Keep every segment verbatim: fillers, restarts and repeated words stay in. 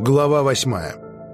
Глава восьмая.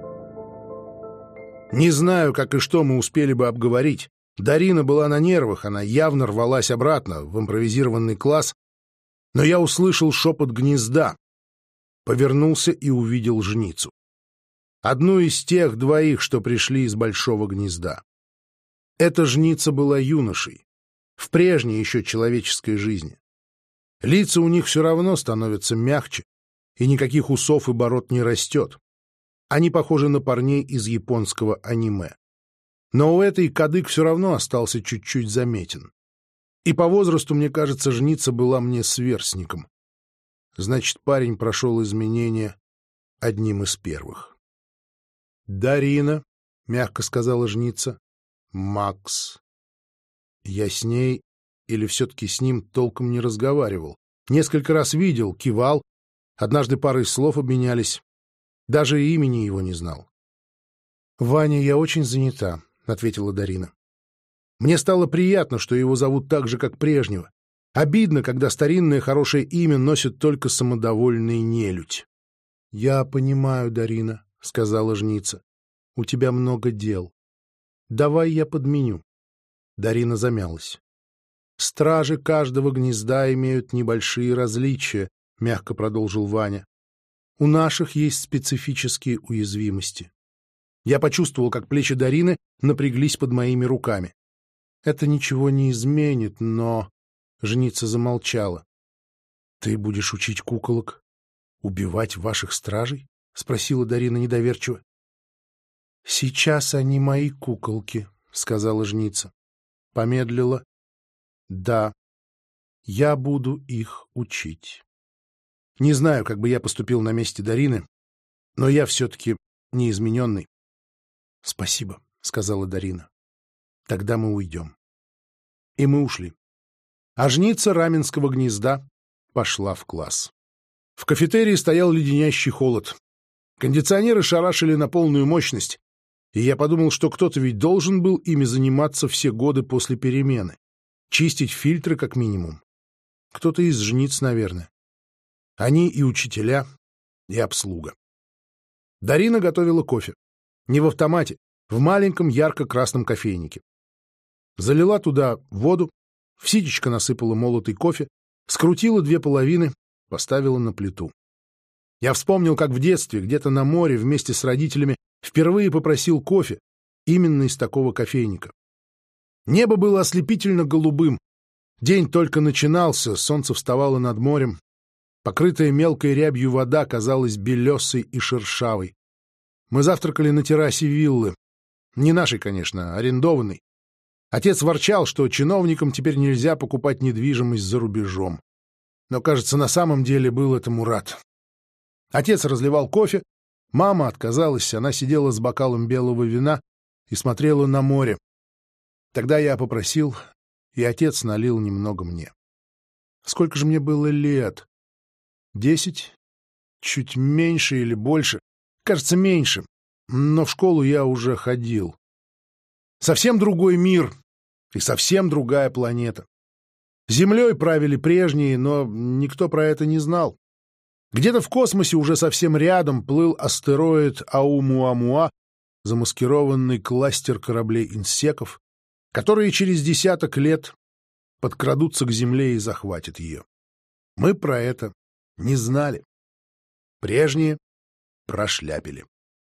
Не знаю, как и что мы успели бы обговорить. Дарина была на нервах, она явно рвалась обратно в импровизированный класс, но я услышал шепот гнезда, повернулся и увидел жницу. Одну из тех двоих, что пришли из большого гнезда. Эта жница была юношей, в прежней еще человеческой жизни. Лица у них все равно становятся мягче, и никаких усов и бород не растет. Они похожи на парней из японского аниме. Но у этой кадык все равно остался чуть-чуть заметен. И по возрасту, мне кажется, жница была мне сверстником. Значит, парень прошел изменения одним из первых. «Дарина», — мягко сказала жница, — «Макс». Я с ней или все-таки с ним толком не разговаривал. Несколько раз видел, кивал, однажды парой слов обменялись. Даже имени его не знал. «Ваня, я очень занята», — ответила Дарина. Мне стало приятно, что его зовут так же, как прежнего. Обидно, когда старинное хорошее имя носит только самодовольный нелюдь. «Я понимаю, Дарина», — сказала жница. «У тебя много дел. Давай я подменю». Дарина замялась. «Стражи каждого гнезда имеют небольшие различия», — мягко продолжил Ваня. «У наших есть специфические уязвимости». Я почувствовал, как плечи Дарины напряглись под моими руками. «Это ничего не изменит, но...» Жница замолчала. «Ты будешь учить куколок убивать ваших стражей?» — спросила Дарина недоверчиво. «Сейчас они мои куколки», — сказала жница. Помедлила. «Да, я буду их учить». Не знаю, как бы я поступил на месте Дарины, но я все-таки неизмененный. «Спасибо», — сказала Дарина. «Тогда мы уйдем». И мы ушли. А жница Раменского гнезда пошла в класс. В кафетерии стоял леденящий холод. Кондиционеры шарашили на полную мощность, и я подумал, что кто-то ведь должен был ими заниматься все годы после перемены. Чистить фильтры как минимум. Кто-то из жниц, наверное. Они и учителя, и обслуга. Дарина готовила кофе. Не в автомате, в маленьком ярко-красном кофейнике. Залила туда воду, в ситечко насыпала молотый кофе, скрутила две половины, поставила на плиту. Я вспомнил, как в детстве, где-то на море вместе с родителями впервые попросил кофе именно из такого кофейника. Небо было ослепительно голубым. День только начинался, солнце вставало над морем. Покрытая мелкой рябью вода казалась белесой и шершавой. Мы завтракали на террасе виллы. Не нашей, конечно, а арендованной. Отец ворчал, что чиновникам теперь нельзя покупать недвижимость за рубежом. Но, кажется, на самом деле был этому рад. Отец разливал кофе, мама отказалась, она сидела с бокалом белого вина и смотрела на море. Тогда я попросил, и отец налил немного мне. Сколько же мне было лет? Десять? Чуть меньше или больше? Кажется, меньше. Но в школу я уже ходил. Совсем другой мир и совсем другая планета. Землей правили прежние, но никто про это не знал. Где-то в космосе уже совсем рядом плыл астероид Аумуамуа, замаскированный кластер кораблей-инсеков, которые через десяток лет подкрадутся к Земле и захватят ее. Мы про это не знали. Прежние прошляпили.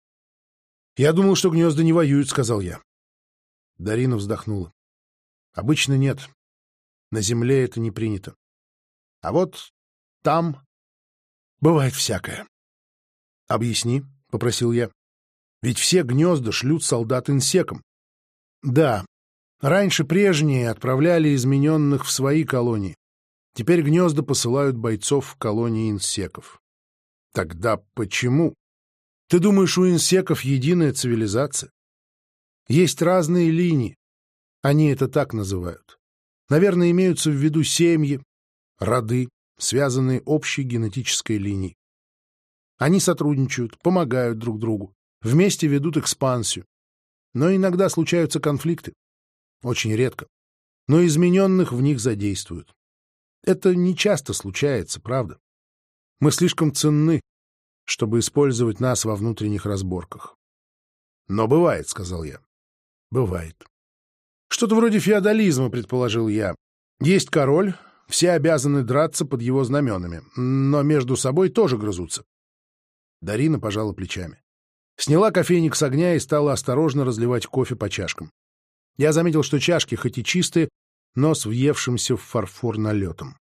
«Я думал, что гнезда не воюют», — сказал я. Дарина вздохнула. «Обычно нет. На Земле это не принято. А вот там бывает всякое». «Объясни», — попросил я. «Ведь все гнезда шлют солдат инсекам». «Да, раньше прежние отправляли измененных в свои колонии. Теперь гнезда посылают бойцов в колонии инсеков». «Тогда почему? Ты думаешь, у инсеков единая цивилизация?» «Есть разные линии. Они это так называют. Наверное, имеются в виду семьи, роды, связанные общей генетической линией. Они сотрудничают, помогают друг другу, вместе ведут экспансию. Но иногда случаются конфликты. Очень редко. Но измененных в них задействуют. Это не часто случается, правда? Мы слишком ценны. чтобы использовать нас во внутренних разборках. Но бывает, — сказал я. Бывает. Что-то вроде феодализма, предположил я. Есть король, все обязаны драться под его знаменами, но между собой тоже грызутся. Дарина пожала плечами. Сняла кофейник с огня и стала осторожно разливать кофе по чашкам. Я заметил, что чашки хоть и чистые, но с въевшимся в фарфор налетом.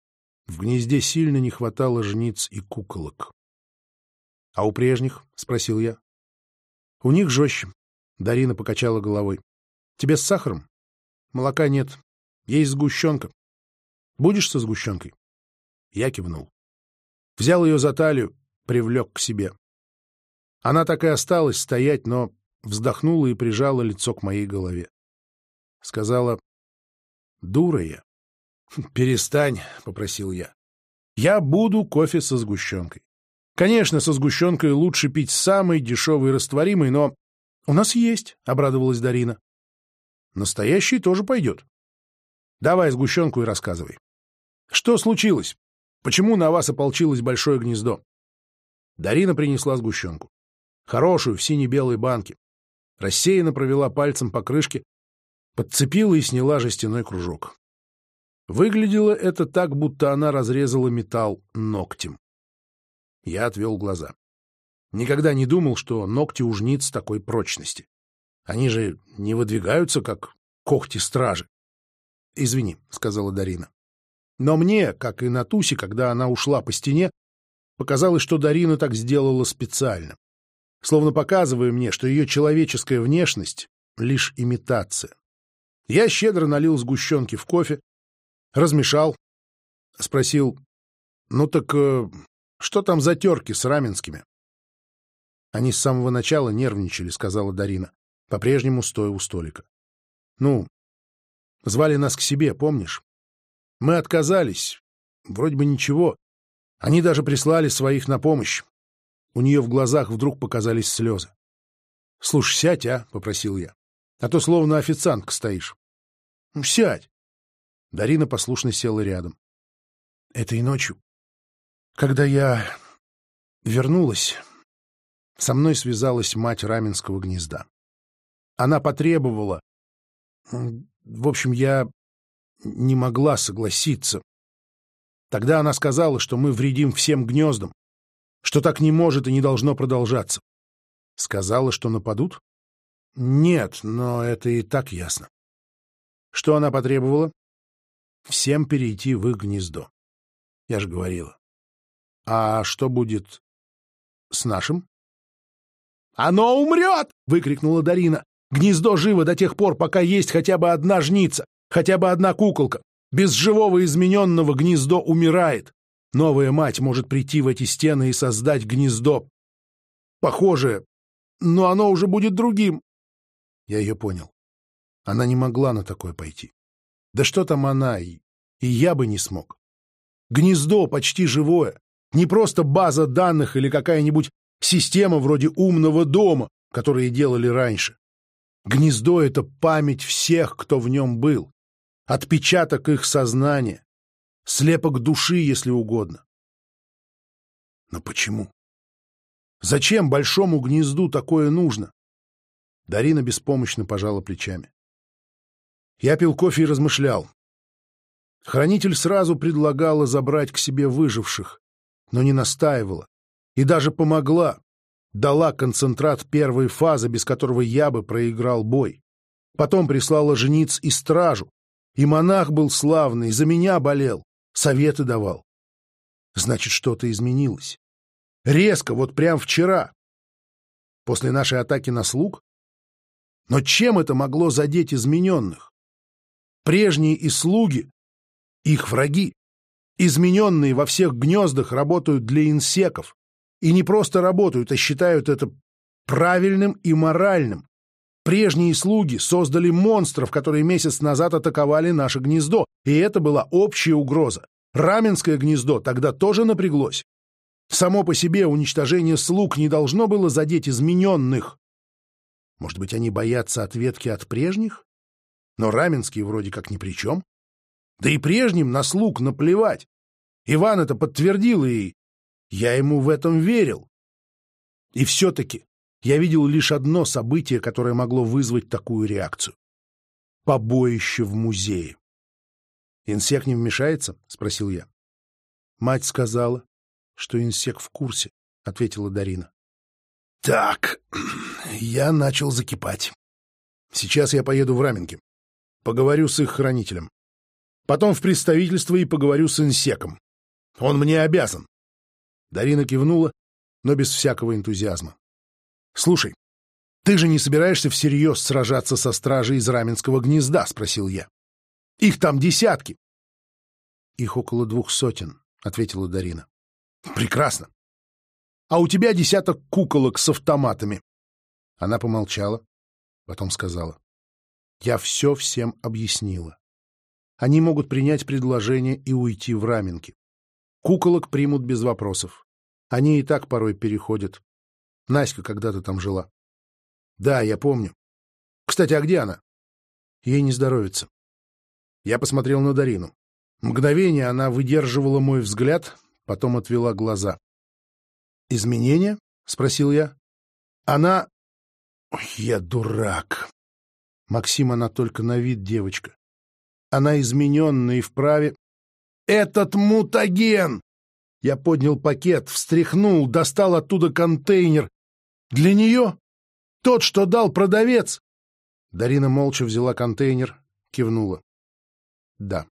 В гнезде сильно не хватало жниц и куколок. — А у прежних? — спросил я. — У них жестче. Дарина покачала головой. — Тебе с сахаром? — Молока нет. Есть сгущенка. — Будешь со сгущенкой? Я кивнул. Взял ее за талию, привлек к себе. Она так и осталась стоять, но вздохнула и прижала лицо к моей голове. Сказала: «Дура я». «Перестань», — попросил я. «Я буду кофе со сгущенкой. Конечно, со сгущенкой лучше пить самый дешевый растворимый, но...» «У нас есть», — обрадовалась Дарина. «Настоящий тоже пойдет. Давай сгущенку и рассказывай. Что случилось? Почему на вас ополчилось большое гнездо?» Дарина принесла сгущенку. Хорошую, в сине-белой банке. Рассеянно провела пальцем по крышке, подцепила и сняла жестяной кружок. Выглядело это так, будто она разрезала металл ногтем. Я отвел глаза. Никогда не думал, что ногти у жниц такой прочности. Они же не выдвигаются, как когти стражи. «Извини», — сказала Дарина. Но мне, как и Натусе, когда она ушла по стене, показалось, что Дарина так сделала специально, словно показывая мне, что ее человеческая внешность — лишь имитация. Я щедро налил сгущенки в кофе, размешал, спросил: «Ну так э, что там за терки с раменскими?» «Они с самого начала нервничали», — сказала Дарина, по-прежнему стоя у столика. «Ну, звали нас к себе, помнишь? Мы отказались. Вроде бы ничего. Они даже прислали своих на помощь». У нее в глазах вдруг показались слезы. «Слушай, сядь, а?» — попросил я. «А то словно официантка стоишь». «Ну, сядь». Дарина послушно села рядом. Этой ночью, когда я вернулась, со мной связалась мать раменского гнезда. Она потребовала... В общем, я не могла согласиться. Тогда она сказала, что мы вредим всем гнездам, что так не может и не должно продолжаться. Сказала, что нападут? Нет, но это и так ясно. Что она потребовала? Всем перейти в их гнездо. Я же говорила. А что будет с нашим? «Оно умрет!» — выкрикнула Дарина. «Гнездо живо до тех пор, пока есть хотя бы одна жница, хотя бы одна куколка. Без живого измененного гнездо умирает. Новая мать может прийти в эти стены и создать гнездо похожее, но оно уже будет другим». Я ее понял. Она не могла на такое пойти. Да что там она, и, и я бы не смог. Гнездо почти живое, не просто база данных или какая-нибудь система вроде умного дома, которые делали раньше. Гнездо — это память всех, кто в нем был, отпечаток их сознания, слепок души, если угодно. Но почему? Зачем большому гнезду такое нужно? Дарина беспомощно пожала плечами. Я пил кофе и размышлял. Хранитель сразу предлагала забрать к себе выживших, но не настаивала и даже помогла. Дала концентрат первой фазы, без которого я бы проиграл бой. Потом прислала жниц и стражу. И монах был славный, за меня болел, советы давал. Значит, что-то изменилось. Резко, вот прям вчера. После нашей атаки на слуг? Но чем это могло задеть измененных? Прежние и слуги — их враги. Измененные во всех гнездах работают для инсеков. И не просто работают, а считают это правильным и моральным. Прежние слуги создали монстров, которые месяц назад атаковали наше гнездо, и это была общая угроза. Раменское гнездо тогда тоже напряглось. Само по себе уничтожение слуг не должно было задеть измененных. Может быть, они боятся ответки от прежних? Но раменские вроде как ни при чем. Да и прежним на слуг наплевать. Иван это подтвердил, и Я ему в этом верил. И все-таки я видел лишь одно событие, которое могло вызвать такую реакцию. Побоище в музее. «Инсек не вмешается?» — спросил я. «Мать сказала, что Инсек в курсе», — ответила Дарина. «Так, я начал закипать. Сейчас я поеду в Раменки. Поговорю с их хранителем. Потом в представительство и поговорю с Инсеком. Он мне обязан». Дарина кивнула, но без всякого энтузиазма. «Слушай, ты же не собираешься всерьез сражаться со стражей из Раменского гнезда?» — спросил я. «Их там десятки». «Их около двух сотен», — ответила Дарина. «Прекрасно. А у тебя десяток куколок с автоматами». Она помолчала, потом сказала. «Я все всем объяснила. Они могут принять предложение и уйти в Раменки. Куколок примут без вопросов. Они и так порой переходят. Наська когда-то там жила». «Да, я помню. Кстати, а где она?» «Ей не здоровится». Я посмотрел на Дарину. Мгновение она выдерживала мой взгляд, потом отвела глаза. «Изменения?» — спросил я. «Она...» Ой, я дурак. Максим, она только на вид девочка. Она измененная и вправе... «Этот мутаген!» Я поднял пакет, встряхнул, достал оттуда контейнер. «Для нее? Тот, что дал продавец?» Дарина молча взяла контейнер, кивнула. «Да».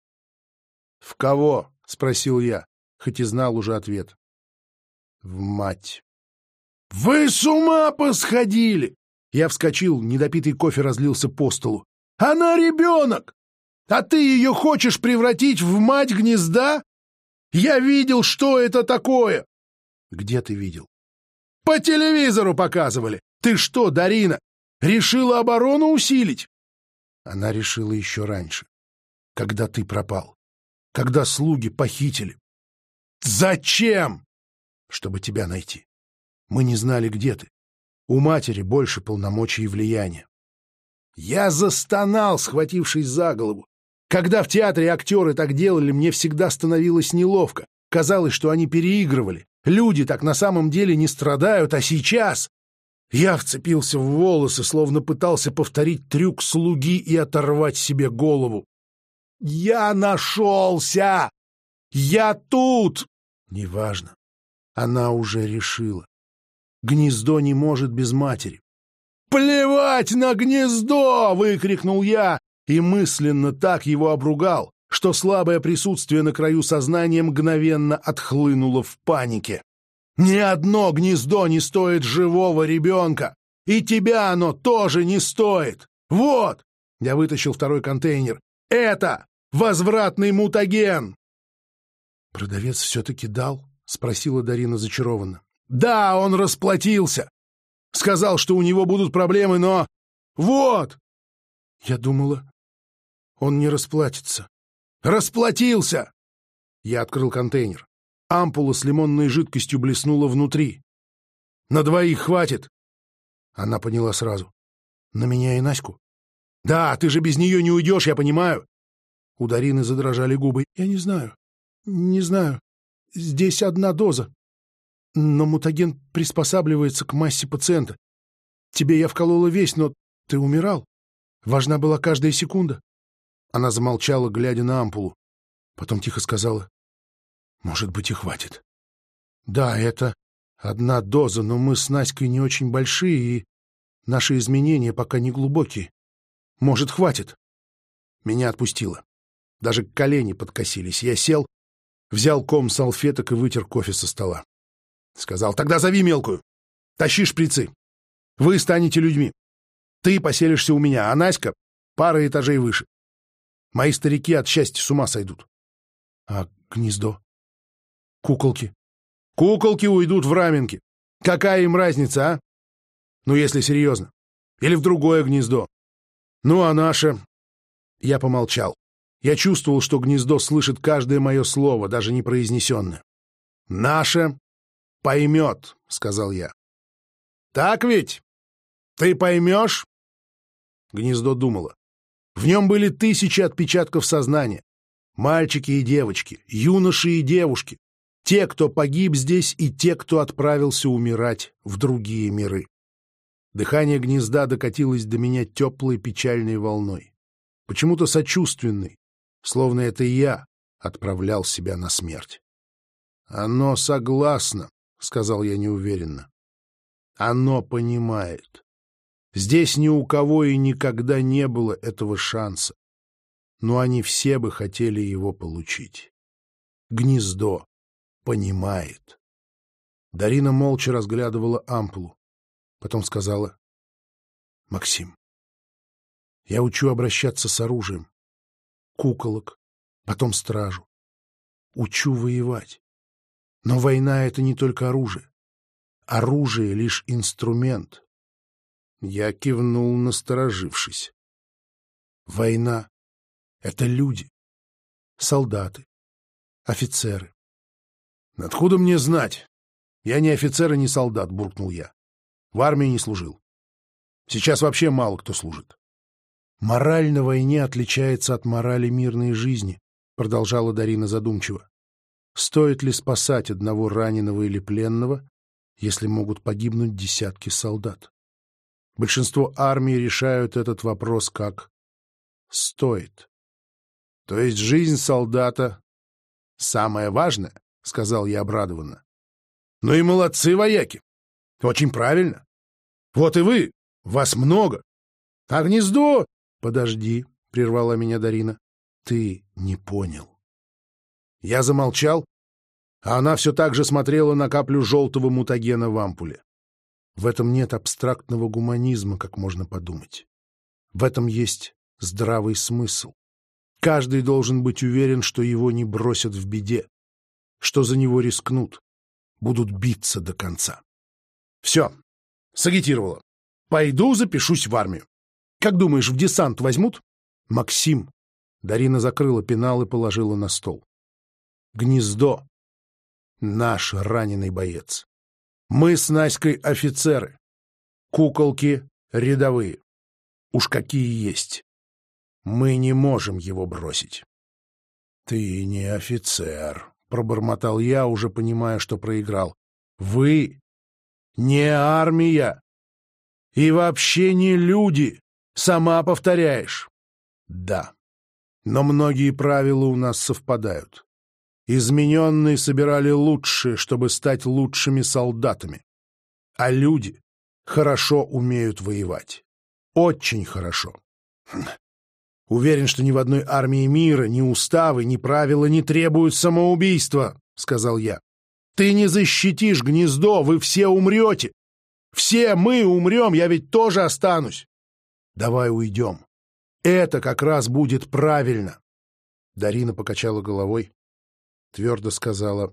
«В кого?» — спросил я, хоть и знал уже ответ. «В мать». «Вы с ума посходили!» Я вскочил, недопитый кофе разлился по столу. «Она ребенок! А ты ее хочешь превратить в мать гнезда? Я видел, что это такое!» «Где ты видел?» «По телевизору показывали! Ты что, Дарина, решила оборону усилить?» Она решила еще раньше, когда ты пропал, когда слуги похитили. «Зачем?» «Чтобы тебя найти. Мы не знали, где ты. У матери больше полномочий и влияния». Я застонал, схватившись за голову. Когда в театре актеры так делали, мне всегда становилось неловко. Казалось, что они переигрывали. Люди так на самом деле не страдают, а сейчас... Я вцепился в волосы, словно пытался повторить трюк слуги и оторвать себе голову. «Я нашелся! Я тут!» «Неважно. Она уже решила. Гнездо не может без матери». «Плевать на гнездо!» — выкрикнул я и мысленно так его обругал, что слабое присутствие на краю сознания мгновенно отхлынуло в панике. «Ни одно гнездо не стоит живого ребенка, и тебя оно тоже не стоит! Вот!» — я вытащил второй контейнер. «Это возвратный мутаген!» «Продавец все-таки дал?» — спросила Дарина зачарованно. «Да, он расплатился. Сказал, что у него будут проблемы, но... Вот!» Я думала, он не расплатится. «Расплатился!» Я открыл контейнер. Ампула с лимонной жидкостью блеснула внутри. «На двоих хватит!» Она поняла сразу. «На меня и Наську?» «Да, ты же без нее не уйдешь, я понимаю!» У Дарины задрожали губы. «Я не знаю, не знаю. Здесь одна доза. Но мутаген приспосабливается к массе пациента. Тебе я вколола весь, но ты умирал. Важна была каждая секунда». Она замолчала, глядя на ампулу. Потом тихо сказала: «Может быть, и хватит. Да, это одна доза, но мы с Наськой не очень большие, и наши изменения пока не глубокие. Может, хватит?» Меня отпустило. Даже колени подкосились. Я сел, взял ком салфеток и вытер кофе со стола. Сказал: «Тогда зови мелкую. Тащи шприцы. Вы станете людьми. Ты поселишься у меня, а Наська — пара этажей выше. Мои старики от счастья с ума сойдут». «А гнездо? Куколки?» «Куколки уйдут в Раменки. Какая им разница, а? Ну, если серьезно. Или в другое гнездо. Ну, а наше...» Я помолчал. Я чувствовал, что гнездо слышит каждое мое слово, даже не произнесенное. «Наше поймет», — сказал я. «Так ведь? Ты поймешь?» Гнездо думало. В нем были тысячи отпечатков сознания. Мальчики и девочки, юноши и девушки. Те, кто погиб здесь, и те, кто отправился умирать в другие миры. Дыхание гнезда докатилось до меня теплой печальной волной. Почему-то сочувственной, словно это я отправлял себя на смерть. «Оно согласно», — сказал я неуверенно. «Оно понимает. Здесь ни у кого и никогда не было этого шанса. Но они все бы хотели его получить. Гнездо понимает». Дарина молча разглядывала ампулу. Потом сказала: «Максим, я учу обращаться с оружием. Куколок, потом стражу. Учу воевать. Но война — это не только оружие. Оружие — лишь инструмент». Я кивнул, насторожившись. Война — это люди, солдаты, офицеры. «Откуда мне знать? Я не офицер и не солдат», — буркнул я. «В армии не служил. Сейчас вообще мало кто служит». «Мораль на войне отличается от морали мирной жизни», — продолжала Дарина задумчиво. «Стоит ли спасать одного раненого или пленного, если могут погибнуть десятки солдат? Большинство армий решают этот вопрос как «стоит». То есть жизнь солдата самое важное, — сказал я обрадованно. Ну и молодцы, вояки. Очень правильно. Вот и вы, вас много. А гнездо... Подожди, — прервала меня Дарина. Ты не понял. Я замолчал, а она все так же смотрела на каплю желтого мутагена в ампуле. В этом нет абстрактного гуманизма, как можно подумать. В этом есть здравый смысл. Каждый должен быть уверен, что его не бросят в беде, что за него рискнут, будут биться до конца. Все, сагитировала. Пойду запишусь в армию. Как думаешь, в десант возьмут? Максим. Дарина закрыла пенал и положила на стол. Гнездо. Наш раненый боец. Мы с Наськой офицеры. Куколки рядовые. Уж какие есть. Мы не можем его бросить. Ты не офицер, пробормотал я, уже понимая, что проиграл. Вы не армия. И вообще не люди. Сама повторяешь. Да. Но многие правила у нас совпадают. Измененные собирали лучшее, чтобы стать лучшими солдатами. А люди хорошо умеют воевать. Очень хорошо. Уверен, что ни в одной армии мира ни уставы, ни правила не требуют самоубийства, — сказал я. Ты не защитишь гнездо, вы все умрете. Все мы умрем, я ведь тоже останусь. Давай уйдем. Это как раз будет правильно. Дарина покачала головой, твердо сказала: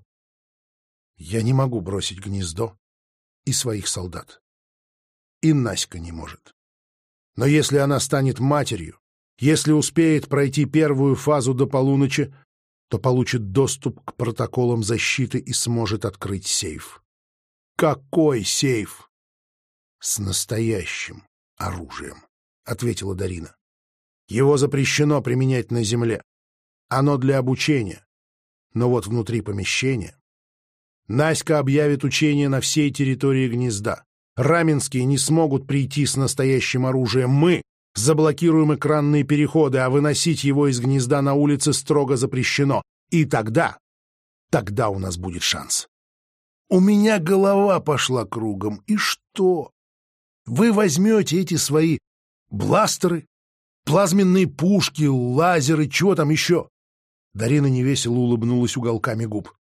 я не могу бросить гнездо и своих солдат. И Наська не может. Но если она станет матерью, если успеет пройти первую фазу до полуночи, то получит доступ к протоколам защиты и сможет открыть сейф. Какой сейф? С настоящим оружием, — ответила Дарина. Его запрещено применять на земле. Оно для обучения. Но вот внутри помещения... Наська объявит учение на всей территории гнезда. Раменские не смогут прийти с настоящим оружием. Мы заблокируем экранные переходы, а выносить его из гнезда на улице строго запрещено. И тогда... Тогда у нас будет шанс. У меня голова пошла кругом. И что? Вы возьмете эти свои бластеры, плазменные пушки, лазеры, чего там еще? Дарина невесело улыбнулась уголками губ.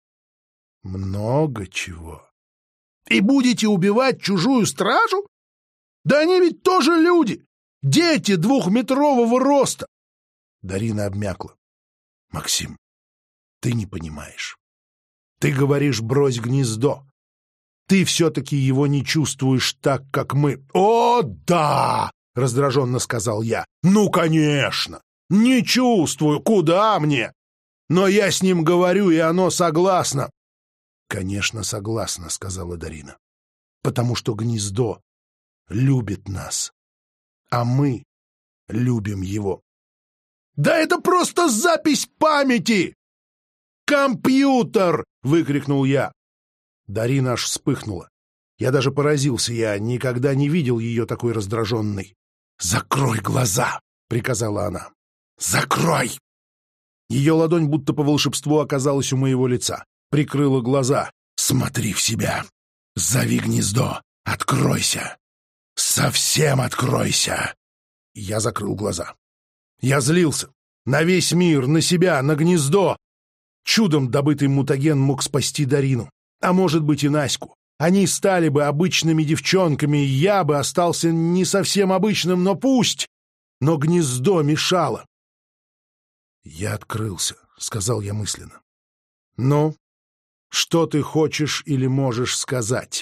Много чего. И будете убивать чужую стражу? Да они ведь тоже люди! Дети двухметрового роста! Дарина обмякла. Максим, ты не понимаешь. Ты говоришь, брось гнездо. Ты все-таки его не чувствуешь так, как мы. О, да! Раздраженно сказал я. Ну, конечно! Не чувствую, куда мне? Но я с ним говорю, и оно согласно. Конечно, согласна, сказала Дарина. Потому что гнездо любит нас, а мы любим его. Да это просто запись памяти! компьютер!» — выкрикнул я. Дарина аж вспыхнула. Я даже поразился, я никогда не видел ее такой раздраженной. «Закрой глаза!» — приказала она. «Закрой!» Ее ладонь будто по волшебству оказалась у моего лица. Прикрыла глаза. «Смотри в себя! Зови гнездо! Откройся! Совсем откройся!» Я закрыл глаза. Я злился. На весь мир, на себя, на гнездо. Чудом добытый мутаген мог спасти Дарину. А может быть и Наську. Они стали бы обычными девчонками, и я бы остался не совсем обычным, но пусть. Но гнездо мешало. «Я открылся», — сказал я мысленно. «Ну, что ты хочешь или можешь сказать?»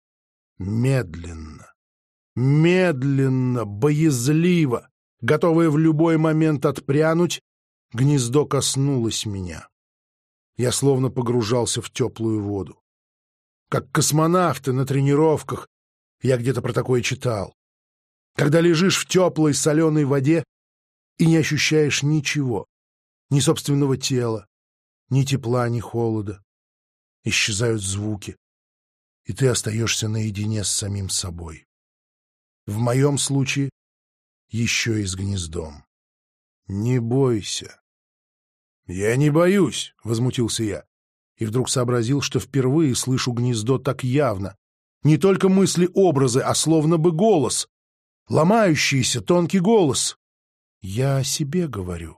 Медленно, медленно, боязливо, готовое в любой момент отпрянуть, гнездо коснулось меня. Я словно погружался в теплую воду. Как космонавты на тренировках, я где-то про такое читал. Когда лежишь в теплой соленой воде и не ощущаешь ничего, ни собственного тела, ни тепла, ни холода. Исчезают звуки, и ты остаешься наедине с самим собой. В моем случае еще и с гнездом. Не бойся. «Я не боюсь», — возмутился я, и вдруг сообразил, что впервые слышу гнездо так явно. Не только мысли-образы, а словно бы голос. Ломающийся тонкий голос. Я о себе говорю.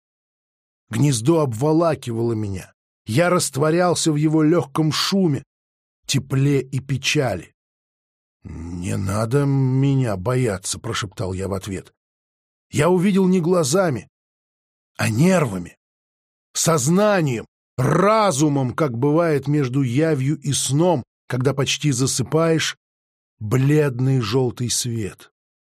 Гнездо обволакивало меня. Я растворялся в его легком шуме, тепле и печали. «Не надо меня бояться», — прошептал я в ответ. Я увидел не глазами, а нервами, сознанием, разумом, как бывает между явью и сном, когда почти засыпаешь, бледный желтый свет.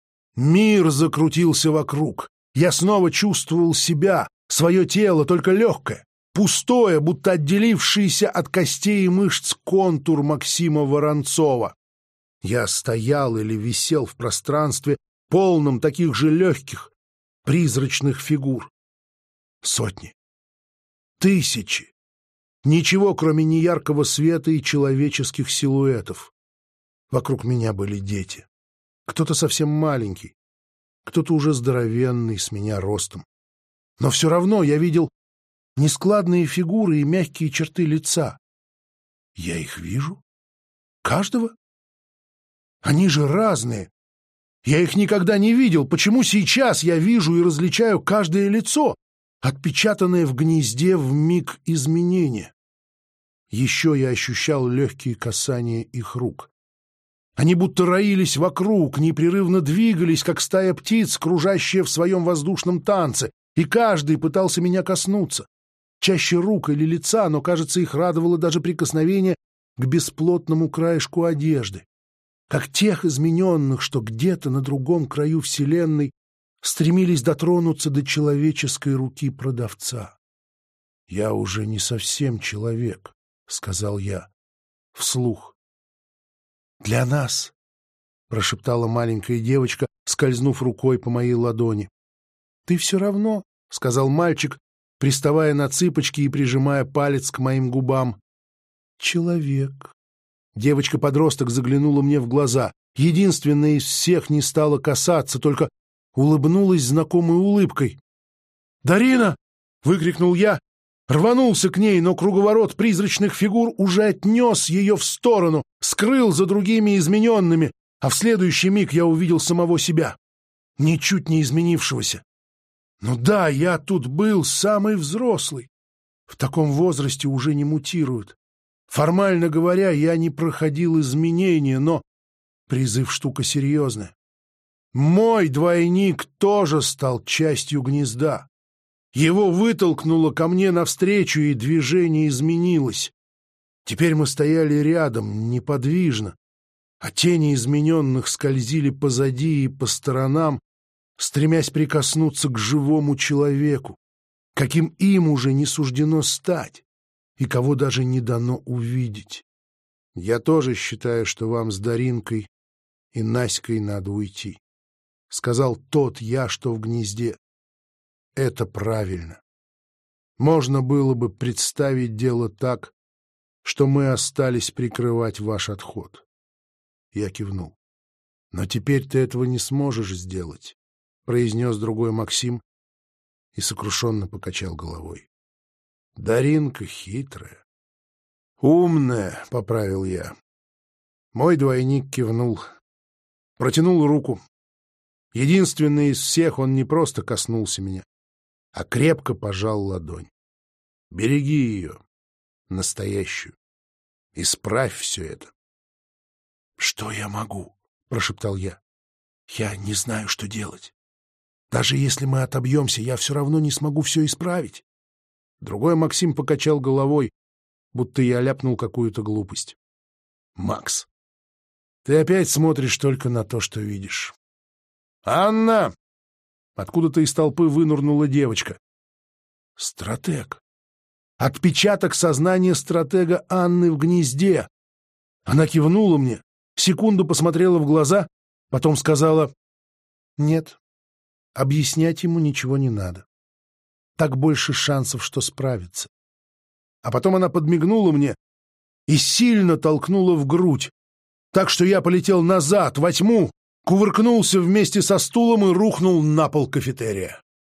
Мир закрутился вокруг. Я снова чувствовал себя, свое тело, только легкое, пустое, будто отделившийся от костей и мышц контур Максима Воронцова. Я стоял или висел в пространстве, полном таких же легких, призрачных фигур. Сотни, тысячи. Ничего, кроме неяркого света и человеческих силуэтов. Вокруг меня были дети. Кто-то совсем маленький, кто-то уже здоровенный, с меня ростом. Но все равно я видел нескладные фигуры и мягкие черты лица. Я их вижу? Каждого? Они же разные. Я их никогда не видел. Почему сейчас я вижу и различаю каждое лицо, отпечатанное в гнезде в миг изменения? Еще я ощущал легкие касания их рук. Они будто роились вокруг, непрерывно двигались, как стая птиц, кружащая в своем воздушном танце, и каждый пытался меня коснуться. Чаще рук или лица, но, кажется, их радовало даже прикосновение к бесплотному краешку одежды. Как тех измененных, что где-то на другом краю вселенной стремились дотронуться до человеческой руки продавца. «Я уже не совсем человек», — сказал я вслух. «Для нас», — прошептала маленькая девочка, скользнув рукой по моей ладони. «Ты все равно», — сказал мальчик, приставая на цыпочки и прижимая палец к моим губам. «Человек». Девочка-подросток заглянула мне в глаза. Единственная из всех не стала касаться, только улыбнулась знакомой улыбкой. «Дарина!» — выкрикнул я. Рванулся к ней, но круговорот призрачных фигур уже отнес ее в сторону, скрыл за другими измененными, а в следующий миг я увидел самого себя, ничуть не изменившегося. Ну да, я тут был самый взрослый. В таком возрасте уже не мутируют. Формально говоря, я не проходил изменения, но призыв штука серьезная. Мой двойник тоже стал частью гнезда. Его вытолкнуло ко мне навстречу, и движение изменилось. Теперь мы стояли рядом, неподвижно, а тени измененных скользили позади и по сторонам, стремясь прикоснуться к живому человеку, каким им уже не суждено стать, и кого даже не дано увидеть. Я тоже считаю, что вам с Даринкой и Наськой надо уйти, — сказал тот я, что в гнезде. Это правильно. можно было бы представить дело так, что мы остались прикрывать ваш отход. Я кивнул. Но теперь ты этого не сможешь сделать, произнес другой Максим и сокрушенно покачал головой. Даринка хитрая. Умная, поправил я. Мой двойник кивнул, протянул руку. Единственный из всех, он не просто коснулся меня, а крепко пожал ладонь. Береги ее, настоящую. Исправь все это. — Что я могу? — прошептал я. — Я не знаю, что делать. Даже если мы отобьемся, я все равно не смогу все исправить. Другой Максим покачал головой, будто я ляпнул какую-то глупость. — Макс, ты опять смотришь только на то, что видишь. — Анна! Откуда-то из толпы вынырнула девочка. — Стратег. Отпечаток сознания стратега Анны в гнезде. Она кивнула мне, секунду посмотрела в глаза, потом сказала: «Нет, объяснять ему ничего не надо. Так больше шансов, что справится». А потом она подмигнула мне и сильно толкнула в грудь, так что я полетел назад, во тьму, кувыркнулся вместе со стулом и рухнул на пол кафетерия.